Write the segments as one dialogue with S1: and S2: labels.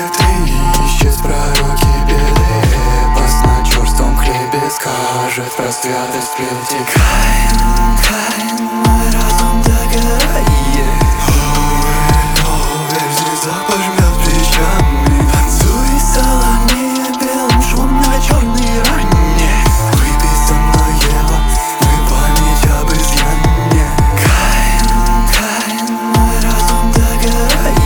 S1: ты ищет пророки беды. Эпос на черством хлебе скажет про святость плети. Каин, Каин, мой разум догорает. Звезда пожмет плечами. Танцуй, Соломея, белым шум на черной ране. Выпей со мной, Ева, мой память об изъяне. Каин, Каин, мой разум догорает.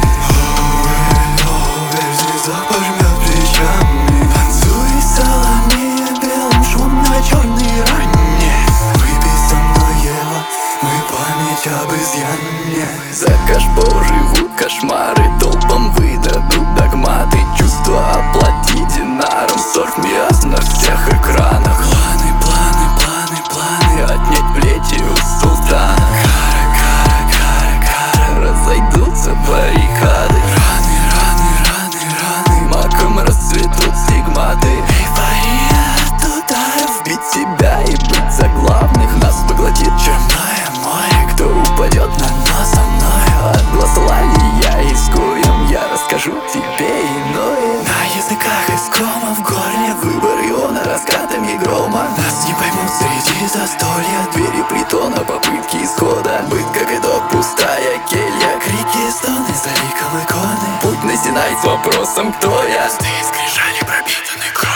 S1: Звезда пожмет плечами. Танцуй, Соломея, белым шум на черной ране. Выпей со мной, Ева, мой память об изъяне.
S2: За кашпо живут кошмары, толпам выдадут догматы. Чувства оплати динаром, сорв мяс на всех экранах.
S1: Планы, планы, планы, планы
S2: Отнять плети у султана.
S1: Кара, кара, кара, кара.
S2: Разойдутся баррикады.
S1: Раны, раны, раны, раны.
S2: Маком расцветут стигматы.
S1: Эйфория от ударов.
S2: Бить себя и быть за главных. Нас поглотит
S1: Черное море.
S2: кто упадет
S1: На дно со мною.
S2: от глаз лали я изгоем. Я расскажу тебе иное.
S1: На языках искома в горле.
S2: Выбор Иона раскатами грома.
S1: Нас не поймут среди застолья.
S2: Двери притона, попытки исхода. Быт как итог, пустая келья.
S1: Крики, стоны за ликом иконы.
S2: Путь на Синай с вопросом, кто я.
S1: Ты скрижали пропитаны кровью.